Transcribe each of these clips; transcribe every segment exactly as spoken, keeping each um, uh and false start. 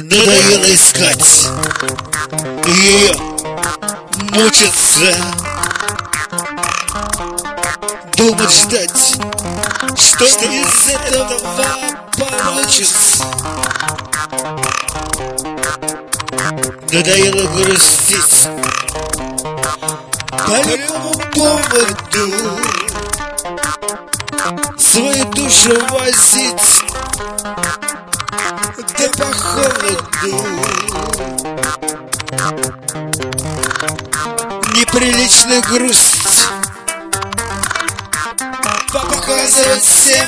Надоело искать ее, мучиться, думать, ждать, что из этого получится. Надоело грустить по любому поводу, свою душу возить, да по холоду. Неприличную грусть показывать всем,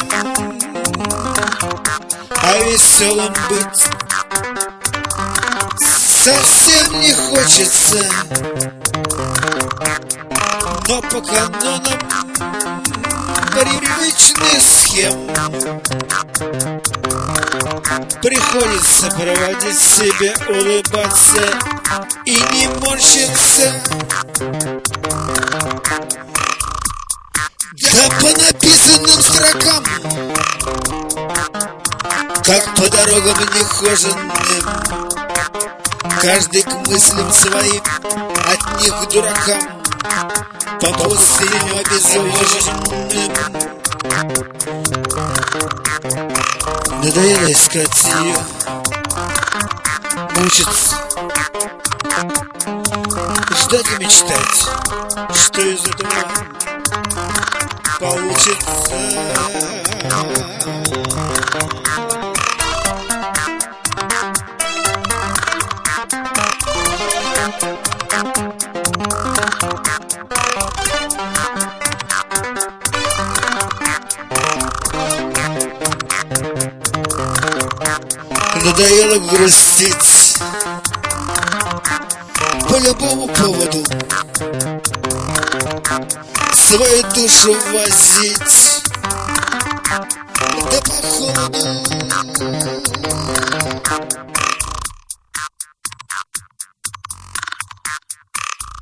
а веселым быть совсем не хочется. Но по канонам привычных схем приходится проводить себя, улыбаться и не морщиться. Да по написанным строкам, как по дорогам нехоженным, каждый к мыслям своим, от них к дуракам, по пустыням обезвоженным. Надоело искать ее, мучиться, ждать и мечтать, что из этого получится. Надоело грустить по любому поводу, свою душу возить, да по холоду.